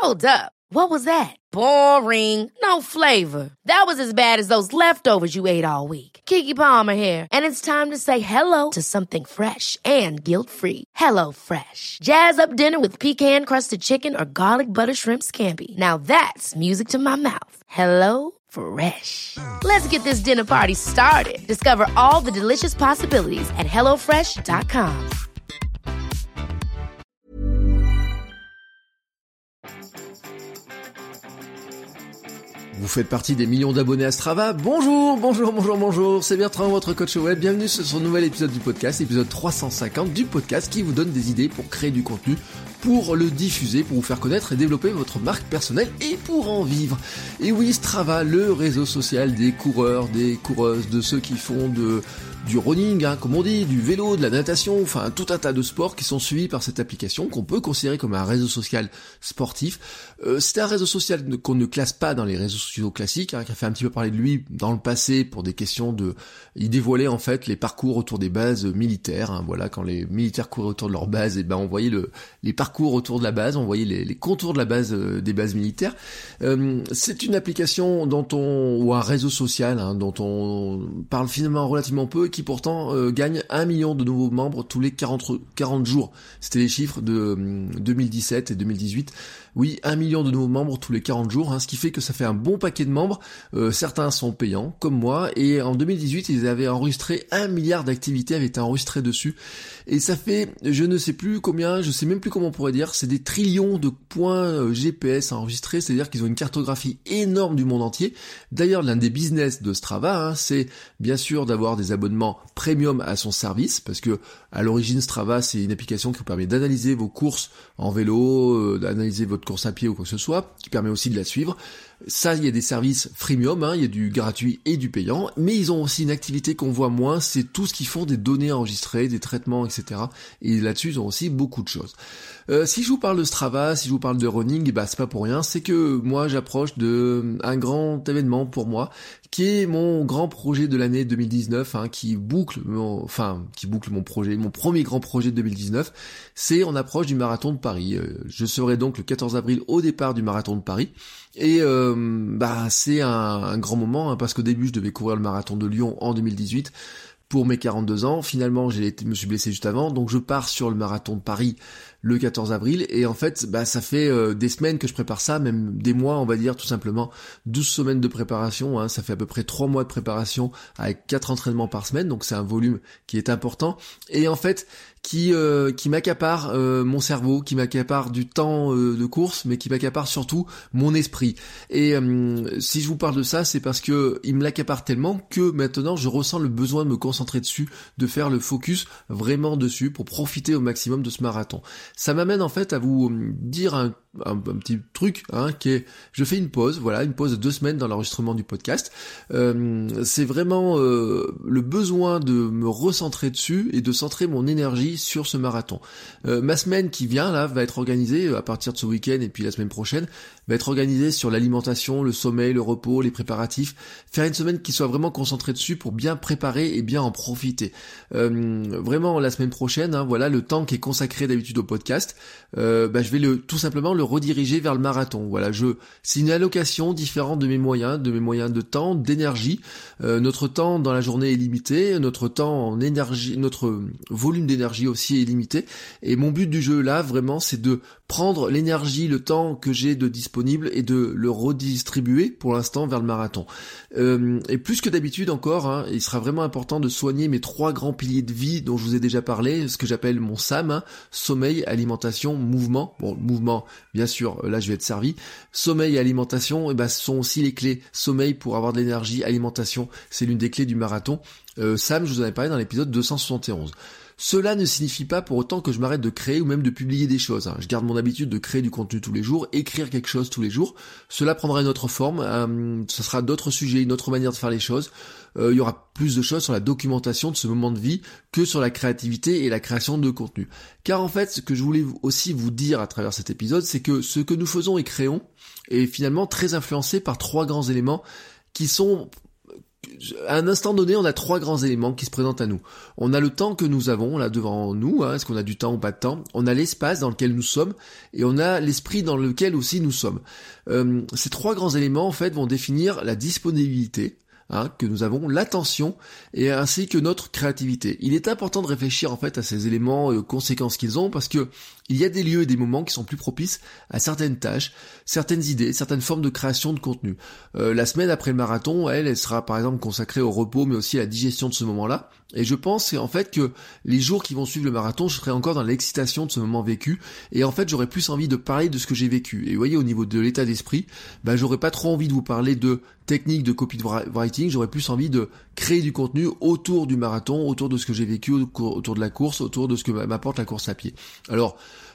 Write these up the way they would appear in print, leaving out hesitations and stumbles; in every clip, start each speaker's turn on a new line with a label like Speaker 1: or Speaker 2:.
Speaker 1: Hold up. What was that? Boring. No flavor. That was as bad as those leftovers you ate all week. Keke Palmer here, and it's time to say hello to something fresh and guilt-free. Hello Fresh. Jazz up dinner with pecan-crusted chicken or garlic butter shrimp scampi. Now that's music to my mouth. Hello Fresh. Let's get this dinner party started. Discover all the delicious possibilities at hellofresh.com.
Speaker 2: Vous faites partie des millions d'abonnés à Strava. Bonjour, c'est Bertrand, votre coach web. Bienvenue sur ce nouvel épisode du podcast, épisode 350 du podcast qui vous donne des idées pour créer du contenu, pour le diffuser, pour vous faire connaître et développer votre marque personnelle et pour en vivre. Et oui, Strava, le réseau social des coureurs, des coureuses, de ceux qui font du running, comme on dit, du vélo, de la natation, enfin tout un tas de sports qui sont suivis par cette application qu'on peut considérer comme un réseau social sportif. C'est un réseau social qu'on ne classe pas dans les réseaux sociaux classiques, qui a fait un petit peu parler de lui dans le passé pour des questions de... Il dévoilait en fait les parcours autour des bases militaires, voilà, quand les militaires couraient autour de leur base, et on voyait les parcours autour de la base, on voyait les contours de la base, des bases militaires. C'est une application ou un réseau social, dont on parle finalement relativement peu, qui pourtant gagne 1 million de nouveaux membres tous les 40 jours. C'était les chiffres de 2017 et 2018. Oui, 1 million de nouveaux membres tous les 40 jours, ce qui fait que ça fait un bon paquet de membres. Certains sont payants, comme moi, et en 2018, ils avaient enregistré 1 milliard d'activités avaient été enregistrées dessus. Et ça fait, je ne sais plus combien, je sais même plus comment on pourrait dire, c'est des trillions de points GPS enregistrés, c'est-à-dire qu'ils ont une cartographie énorme du monde entier. D'ailleurs, l'un des business de Strava, c'est bien sûr d'avoir des abonnements premium à son service, parce que à l'origine, Strava, c'est une application qui vous permet d'analyser vos courses en vélo, d'analyser votre course à pied ou quoi que ce soit, qui permet aussi de la suivre. Ça, il y a des services freemium, il y a du gratuit et du payant, mais ils ont aussi une activité qu'on voit moins, c'est tout ce qu'ils font des données enregistrées, des traitements, etc. Et là-dessus, ils ont aussi beaucoup de choses. Si je vous parle de Strava, si je vous parle de running, c'est pas pour rien, c'est que moi, j'approche de un grand événement pour moi, qui est mon grand projet de l'année 2019, qui boucle mon projet, mon premier grand projet de 2019, c'est on approche du marathon de Paris. Je serai donc le 14 avril au départ du marathon de Paris. Et c'est un grand moment, parce qu'au début je devais courir le marathon de Lyon en 2018 pour mes 42 ans. Finalement me suis blessé juste avant, donc je pars sur le marathon de Paris le 14 avril, et en fait, ça fait des semaines que je prépare ça, même des mois, on va dire, tout simplement, 12 semaines de préparation, ça fait à peu près 3 mois de préparation, avec 4 entraînements par semaine, donc c'est un volume qui est important, et en fait, qui m'accapare mon cerveau, qui m'accapare du temps de course, mais qui m'accapare surtout mon esprit. Et si je vous parle de ça, c'est parce que il me l'accapare tellement que maintenant je ressens le besoin de me concentrer dessus, de faire le focus vraiment dessus pour profiter au maximum de ce marathon. Ça m'amène en fait à vous dire un petit truc, qui est, je fais une pause de 2 semaines dans l'enregistrement du podcast. C'est vraiment le besoin de me recentrer dessus et de centrer mon énergie sur ce marathon. Ma semaine qui vient là va être organisée à partir de ce week-end, et puis la semaine prochaine va être organisée sur l'alimentation, le sommeil, le repos, les préparatifs. Faire une semaine qui soit vraiment concentrée dessus pour bien préparer et bien en profiter. Vraiment la semaine prochaine, le temps qui est consacré d'habitude au podcast, je vais tout simplement le rediriger vers le marathon. C'est une allocation différente de mes moyens de temps, d'énergie. Notre temps dans la journée est limité, notre temps en énergie, notre volume d'énergie aussi est limité. Et mon but du jeu là, vraiment, c'est de prendre l'énergie, le temps que j'ai de disponible et de le redistribuer pour l'instant vers le marathon. Et plus que d'habitude encore, il sera vraiment important de soigner mes 3 grands piliers de vie dont je vous ai déjà parlé, ce que j'appelle mon SAM, sommeil, alimentation, mouvement. Bon, mouvement, bien sûr, là je vais être servi. Sommeil et alimentation, ce sont aussi les clés. Sommeil pour avoir de l'énergie, alimentation, c'est l'une des clés du marathon. SAM, je vous en ai parlé dans l'épisode 271. Cela ne signifie pas pour autant que je m'arrête de créer ou même de publier des choses. Je garde mon habitude de créer du contenu tous les jours, écrire quelque chose tous les jours. Cela prendra une autre forme, ce sera d'autres sujets, une autre manière de faire les choses. Il y aura plus de choses sur la documentation de ce moment de vie que sur la créativité et la création de contenu. Car en fait, ce que je voulais aussi vous dire à travers cet épisode, c'est que ce que nous faisons et créons est finalement très influencé par 3 grands éléments qui sont à un instant donné, on a 3 grands éléments qui se présentent à nous. On a le temps que nous avons là devant nous, est-ce qu'on a du temps ou pas de temps. On a l'espace dans lequel nous sommes et on a l'esprit dans lequel aussi nous sommes. Ces 3 grands éléments en fait vont définir la disponibilité que nous avons, l'attention et ainsi que notre créativité. Il est important de réfléchir en fait à ces éléments, conséquences qu'ils ont, parce que il y a des lieux et des moments qui sont plus propices à certaines tâches, certaines idées, certaines formes de création de contenu. La semaine après le marathon, elle sera par exemple consacrée au repos, mais aussi à la digestion de ce moment-là. Et je pense en fait que les jours qui vont suivre le marathon, je serai encore dans l'excitation de ce moment vécu, et en fait j'aurai plus envie de parler de ce que j'ai vécu. Et vous voyez, au niveau de l'état d'esprit, j'aurais pas trop envie de vous parler de techniques de copywriting, j'aurais plus envie de créer du contenu autour du marathon, autour de ce que j'ai vécu, autour de la course, autour de ce que m'apporte la course à pied. Alors,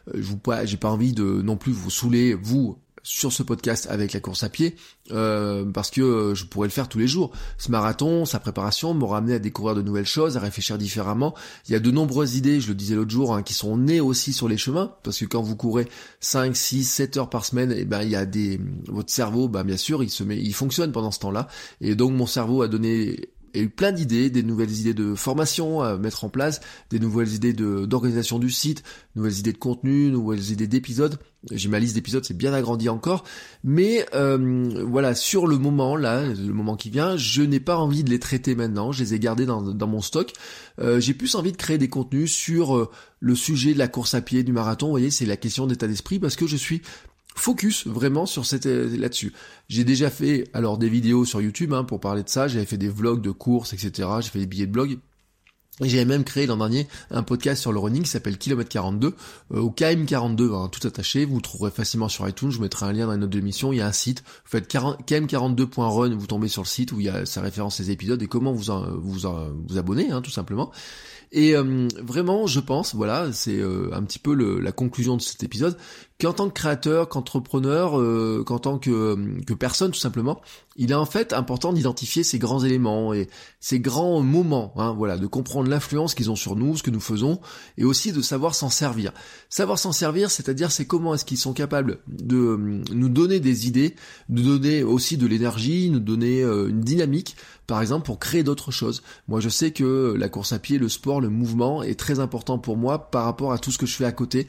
Speaker 2: j'ai pas envie de non plus vous saouler, vous, sur ce podcast avec la course à pied, parce que je pourrais le faire tous les jours. Ce marathon, sa préparation m'aura amené à découvrir de nouvelles choses, à réfléchir différemment. Il y a de nombreuses idées, je le disais l'autre jour, qui sont nées aussi sur les chemins, parce que quand vous courez 5, 6, 7 heures par semaine, il y a votre cerveau, bien sûr, il fonctionne pendant ce temps-là, et donc mon cerveau a eu plein d'idées, des nouvelles idées de formation à mettre en place, des nouvelles idées d'organisation du site, nouvelles idées de contenu, nouvelles idées d'épisodes. J'ai ma liste d'épisodes, c'est bien agrandi encore, mais voilà, sur le moment là, le moment qui vient, je n'ai pas envie de les traiter maintenant, je les ai gardés dans mon stock. J'ai plus envie de créer des contenus sur le sujet de la course à pied, du marathon. Vous voyez, c'est la question d'état d'esprit, parce que je suis focus vraiment sur là-dessus. J'ai déjà fait des vidéos sur YouTube pour parler de ça, j'avais fait des vlogs de courses, etc. J'ai fait des billets de blog. Et j'avais même créé l'an dernier un podcast sur le running qui s'appelle Kilomètre 42 ou KM42, tout attaché. Vous le trouverez facilement sur iTunes, je vous mettrai un lien dans les notes de l'émission. Il y a un site, vous faites km42.run, vous tombez sur le site où il y a ça référence les épisodes et comment vous abonner, tout simplement. Et vraiment, je pense, voilà, c'est un petit peu la conclusion de cet épisode, qu'en tant que créateur, qu'entrepreneur, qu'en tant que personne tout simplement, il est en fait important d'identifier ces grands éléments et ces grands moments, voilà, de comprendre l'influence qu'ils ont sur nous, ce que nous faisons, et aussi de savoir s'en servir. Savoir s'en servir, c'est-à-dire c'est comment est-ce qu'ils sont capables de nous donner des idées, de donner aussi de l'énergie, nous donner une dynamique, par exemple, pour créer d'autres choses. Moi, je sais que la course à pied, le sport, le mouvement est très important pour moi par rapport à tout ce que je fais à côté,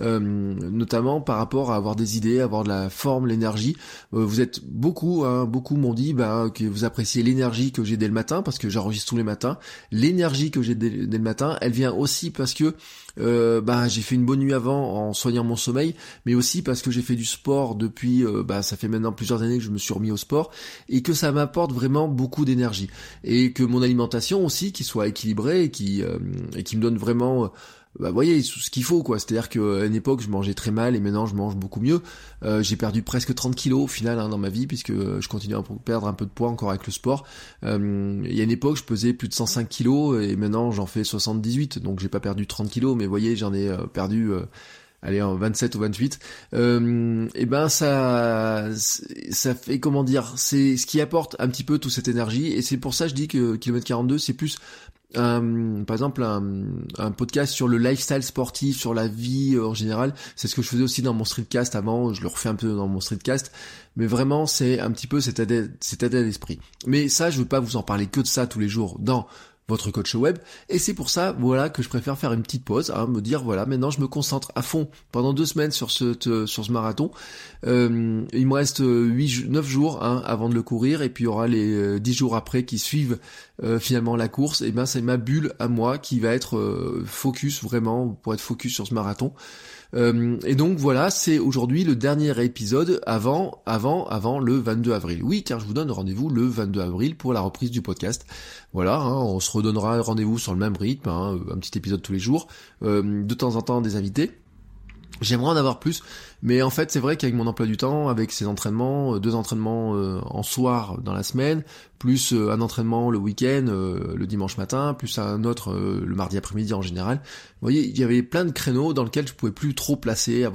Speaker 2: notamment par rapport à avoir des idées, avoir de la forme, l'énergie. Vous êtes beaucoup m'ont dit que vous appréciez l'énergie que j'ai dès le matin, parce que j'enregistre tous les matins. L'énergie que j'ai dès le matin, elle vient aussi parce que j'ai fait une bonne nuit avant en soignant mon sommeil, mais aussi parce que j'ai fait du sport depuis, ça fait maintenant plusieurs années que je me suis remis au sport, et que ça m'apporte vraiment beaucoup d'énergie. Et que mon alimentation aussi, qui soit équilibrée et qui me donne vraiment... vous voyez, ce qu'il faut, quoi. C'est-à-dire qu'à une époque, je mangeais très mal et maintenant, je mange beaucoup mieux. J'ai perdu presque 30 kilos au final dans ma vie, puisque je continue à perdre un peu de poids encore avec le sport. Il y a une époque, je pesais plus de 105 kilos et maintenant, j'en fais 78. Donc, j'ai pas perdu 30 kilos, mais vous voyez, j'en ai perdu... en 27 ou 28, ça fait, comment dire, c'est ce qui apporte un petit peu toute cette énergie, et c'est pour ça que je dis que Kilomètre 42, c'est plus par exemple un podcast sur le lifestyle sportif, sur la vie en général. C'est ce que je faisais aussi dans mon streetcast avant, je le refais un peu dans mon streetcast, mais vraiment c'est un petit peu cet état d'esprit. Mais ça, je veux pas vous en parler que de ça tous les jours dans votre coach web, et c'est pour ça, voilà, que je préfère faire une petite pause, me dire, voilà, maintenant je me concentre à fond pendant 2 semaines sur ce marathon. Il me reste 9 jours avant de le courir, et puis il y aura les 10 jours après qui suivent finalement la course. Et c'est ma bulle à moi qui va être focus, vraiment, pour être focus sur ce marathon. Et donc voilà, c'est aujourd'hui le dernier épisode avant le 22 avril. Oui, car je vous donne rendez-vous le 22 avril pour la reprise du podcast. Voilà, on se redonnera rendez-vous sur le même rythme, un petit épisode tous les jours, de temps en temps des invités. J'aimerais en avoir plus, mais en fait c'est vrai qu'avec mon emploi du temps, avec ces entraînements, 2 entraînements en soir dans la semaine, plus un entraînement le week-end, le dimanche matin, plus un autre le mardi après-midi en général, vous voyez, il y avait plein de créneaux dans lesquels je pouvais plus trop placer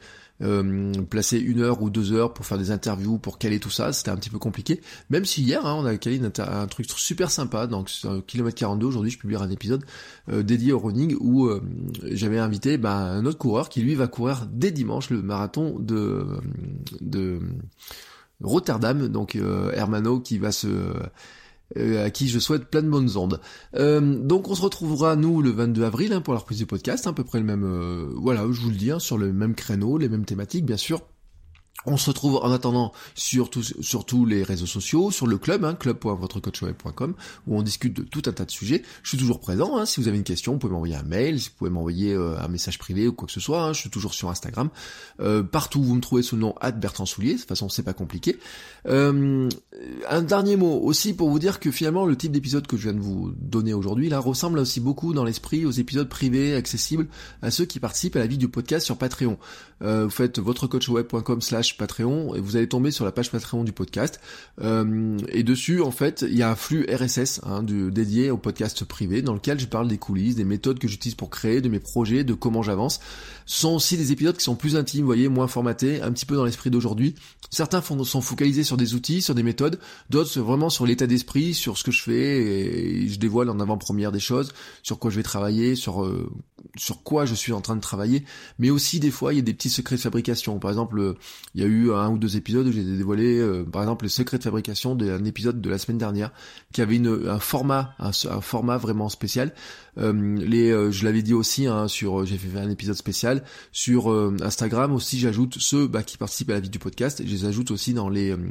Speaker 2: 1 heure ou 2 heures pour faire des interviews, pour caler tout ça, c'était un petit peu compliqué. Même si hier, on a calé un truc super sympa, donc sur Kilomètre 42, aujourd'hui je publierai un épisode dédié au running où j'avais invité un autre coureur qui lui va courir dès dimanche le marathon de Rotterdam, donc Hermano qui va à qui je souhaite plein de bonnes ondes. Donc on se retrouvera nous le 22 avril pour la reprise du podcast, à peu près le même, voilà, je vous le dis, sur le même créneau, les mêmes thématiques bien sûr. On se retrouve en attendant sur tous les réseaux sociaux, sur le club, club.votrecoachweb.com, où on discute de tout un tas de sujets. Je suis toujours présent, si vous avez une question, vous pouvez m'envoyer un mail, si vous pouvez m'envoyer un message privé ou quoi que ce soit, je suis toujours sur Instagram. Partout, vous me trouvez sous le nom @BertrandSoulier, de toute façon c'est pas compliqué. Un dernier mot aussi pour vous dire que finalement le type d'épisode que je viens de vous donner aujourd'hui là ressemble aussi beaucoup dans l'esprit aux épisodes privés accessibles à ceux qui participent à la vie du podcast sur Patreon. Vous faites votrecoachweb.com/Patreon et vous allez tomber sur la page Patreon du podcast, et dessus en fait il y a un flux RSS dédié au podcast privé dans lequel je parle des coulisses, des méthodes que j'utilise pour créer, de mes projets, de comment j'avance. Ce sont aussi des épisodes qui sont plus intimes, vous voyez, moins formatés, un petit peu dans l'esprit d'aujourd'hui. Certains sont focalisés sur des outils, sur des méthodes, d'autres vraiment sur l'état d'esprit, sur ce que je fais, et je dévoile en avant-première des choses, sur quoi je vais travailler, sur quoi je suis en train de travailler, mais aussi des fois il y a des petits secrets de fabrication. Par exemple, il y a eu 1 ou 2 épisodes où j'ai dévoilé par exemple les secrets de fabrication d'un épisode de la semaine dernière qui avait un format vraiment spécial. Je l'avais dit aussi j'ai fait un épisode spécial sur Instagram aussi. J'ajoute ceux qui participent à la vie du podcast, et je les ajoute aussi dans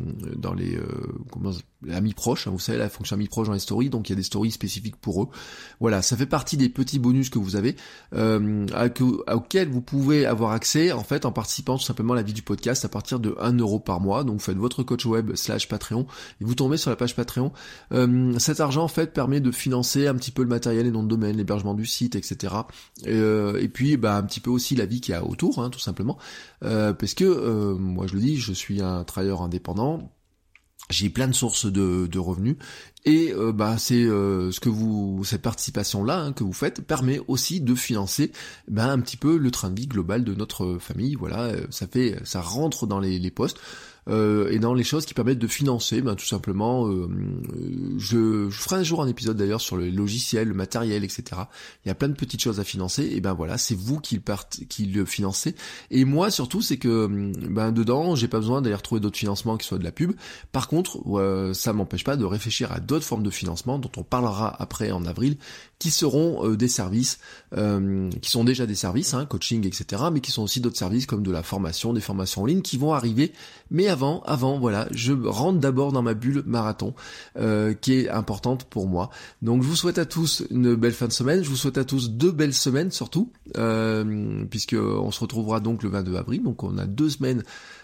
Speaker 2: amis proches, vous savez la fonction amis proches dans les stories, donc il y a des stories spécifiques pour eux. Voilà, ça fait partie des petits bonus que vous avez auxquels vous pouvez avoir accès en fait en participant tout simplement à la vie du podcast à partir de 1€ par mois. Donc vous faites votre coach web /Patreon et vous tombez sur la page Patreon. Cet argent en fait permet de financer un petit peu le matériel et nom de domaine, l'hébergement du site, etc. Et puis un petit peu aussi la vie qu'il y a autour, tout simplement, parce que moi je le dis, je suis un travailleur indépendant. J'ai plein de sources de revenus, et c'est cette participation là que vous faites permet aussi de financer un petit peu le train de vie global de notre famille. Voilà, ça rentre dans les postes. Et dans les choses qui permettent de financer, tout simplement, je ferai un jour un épisode d'ailleurs sur le logiciel, le matériel, etc. Il y a plein de petites choses à financer, et voilà, c'est vous qui le financez. Et moi surtout, c'est que dedans, j'ai pas besoin d'aller retrouver d'autres financements qui soient de la pub. Par contre, ça m'empêche pas de réfléchir à d'autres formes de financement dont on parlera après en avril, qui seront des services, qui sont déjà des services, coaching, etc., mais qui sont aussi d'autres services comme de la formation, des formations en ligne qui vont arriver. Mais avant, voilà, je rentre d'abord dans ma bulle marathon, qui est importante pour moi. Donc je vous souhaite à tous une belle fin de semaine, je vous souhaite à tous 2 belles semaines surtout, puisque on se retrouvera donc le 22 avril, donc on a 2 semaines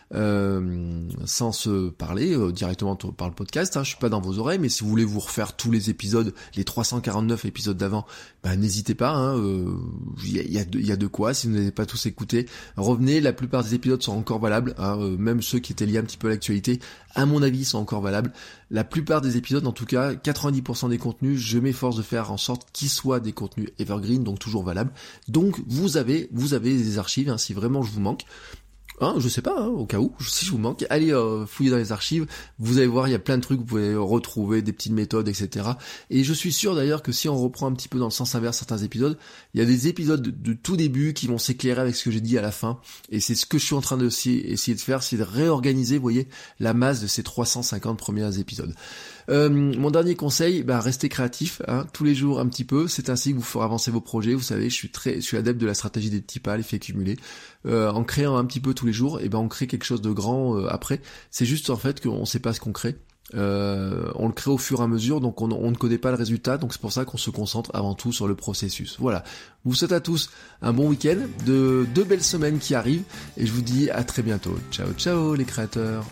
Speaker 2: sans se parler directement par le podcast, je suis pas dans vos oreilles, mais si vous voulez vous refaire tous les épisodes, les 349 épisodes d'avant, n'hésitez pas, il y a de quoi. Si vous n'avez pas tous écouté, revenez, la plupart des épisodes sont encore valables, même ceux qui étaient liés un petit peu à l'actualité, à mon avis, sont encore valables. La plupart des épisodes, en tout cas 90% des contenus, je m'efforce de faire en sorte qu'ils soient des contenus evergreen, donc toujours valables. Donc vous avez des archives, si vraiment je vous manque. Je sais pas, au cas où, si je vous manque, allez fouiller dans les archives, vous allez voir, il y a plein de trucs, vous pouvez retrouver des petites méthodes, etc. Et je suis sûr d'ailleurs que si on reprend un petit peu dans le sens inverse certains épisodes, il y a des épisodes de tout début qui vont s'éclairer avec ce que j'ai dit à la fin, et c'est ce que je suis en train de essayer de faire, c'est de réorganiser, vous voyez, la masse de ces 350 premiers épisodes. Mon dernier conseil, restez créatif, tous les jours un petit peu, c'est ainsi que vous ferez avancer vos projets. Vous savez, je suis adepte de la stratégie des petits pas, l'effet cumulé. En créant un petit peu tous les jours, on crée quelque chose de grand après. C'est juste en fait qu'on sait pas ce qu'on crée. On le crée au fur et à mesure, donc on ne connaît pas le résultat, donc c'est pour ça qu'on se concentre avant tout sur le processus. Voilà, je vous souhaite à tous un bon week-end, de 2 belles semaines qui arrivent, et je vous dis à très bientôt. Ciao ciao les créateurs.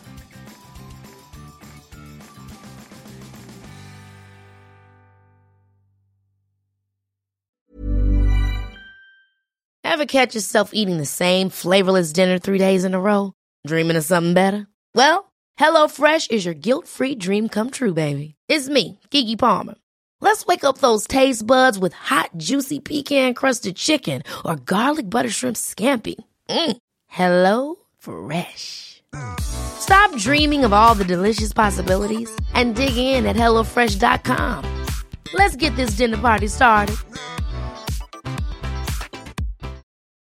Speaker 1: Ever catch yourself eating the same flavorless dinner 3 days in a row? Dreaming of something better? Well, HelloFresh is your guilt-free dream come true, baby. It's me, Keke Palmer. Let's wake up those taste buds with hot, juicy pecan-crusted chicken or garlic butter shrimp scampi. Hello Fresh. Stop dreaming of all the delicious possibilities and dig in at HelloFresh.com. Let's get this dinner party started.